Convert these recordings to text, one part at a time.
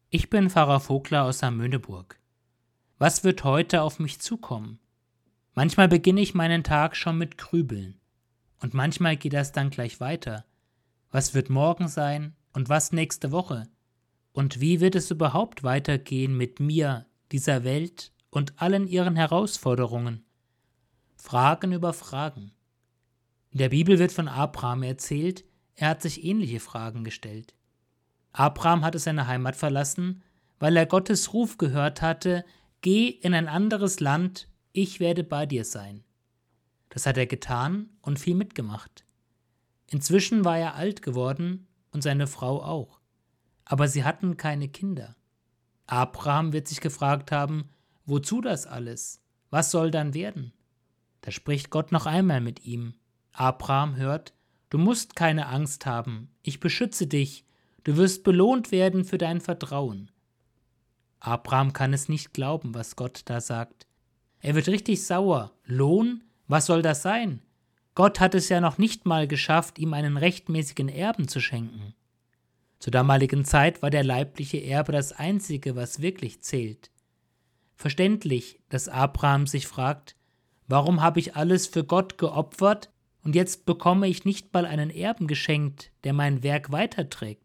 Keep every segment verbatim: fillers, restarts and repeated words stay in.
Ich bin Pfarrer Vogler aus Amöneburg. Was wird heute auf mich zukommen? Manchmal beginne ich meinen Tag schon mit Grübeln. Und manchmal geht das dann gleich weiter. Was wird morgen sein und was nächste Woche? Und wie wird es überhaupt weitergehen mit mir, dieser Welt und allen ihren Herausforderungen? Fragen über Fragen. In der Bibel wird von Abraham erzählt, er hat sich ähnliche Fragen gestellt. Abraham hatte seine Heimat verlassen, weil er Gottes Ruf gehört hatte: Geh in ein anderes Land, ich werde bei dir sein. Das hat er getan und viel mitgemacht. Inzwischen war er alt geworden und seine Frau auch. Aber sie hatten keine Kinder. Abraham wird sich gefragt haben: Wozu das alles? Was soll dann werden? Da spricht Gott noch einmal mit ihm. Abraham hört: Du musst keine Angst haben, ich beschütze dich, du wirst belohnt werden für dein Vertrauen. Abraham kann es nicht glauben, was Gott da sagt. Er wird richtig sauer. Lohn? Was soll das sein? Gott hat es ja noch nicht mal geschafft, ihm einen rechtmäßigen Erben zu schenken. Zur damaligen Zeit war der leibliche Erbe das Einzige, was wirklich zählt. Verständlich, dass Abraham sich fragt: Warum habe ich alles für Gott geopfert und jetzt bekomme ich nicht mal einen Erben geschenkt, der mein Werk weiterträgt?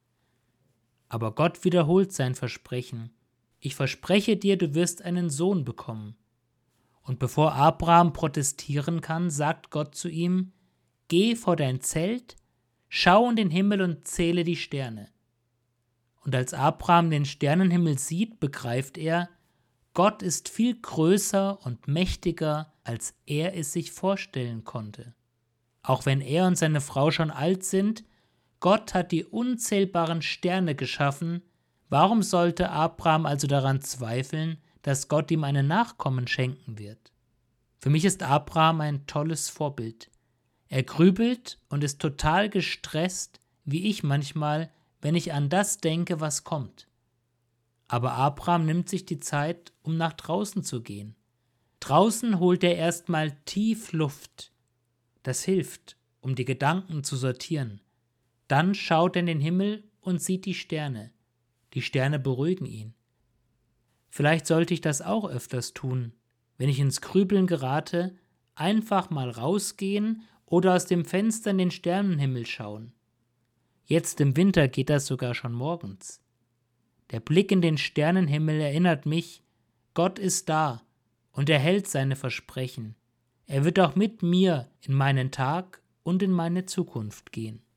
Aber Gott wiederholt sein Versprechen: Ich verspreche dir, du wirst einen Sohn bekommen. Und bevor Abraham protestieren kann, sagt Gott zu ihm: Geh vor dein Zelt, schau in den Himmel und zähle die Sterne. Und als Abraham den Sternenhimmel sieht, begreift er, Gott ist viel größer und mächtiger, als er es sich vorstellen konnte. Auch wenn er und seine Frau schon alt sind, Gott hat die unzählbaren Sterne geschaffen. Warum sollte Abraham also daran zweifeln, dass Gott ihm einen Nachkommen schenken wird? Für mich ist Abraham ein tolles Vorbild. Er grübelt und ist total gestresst, wie ich manchmal, wenn ich an das denke, was kommt. Aber Abraham nimmt sich die Zeit, um nach draußen zu gehen. Draußen holt er erstmal tief Luft. Das hilft, um die Gedanken zu sortieren. Dann schaut er in den Himmel und sieht die Sterne. Die Sterne beruhigen ihn. Vielleicht sollte ich das auch öfters tun, wenn ich ins Grübeln gerate, einfach mal rausgehen oder aus dem Fenster in den Sternenhimmel schauen. Jetzt im Winter geht das sogar schon morgens. Der Blick in den Sternenhimmel erinnert mich, Gott ist da und er hält seine Versprechen. Er wird auch mit mir in meinen Tag und in meine Zukunft gehen.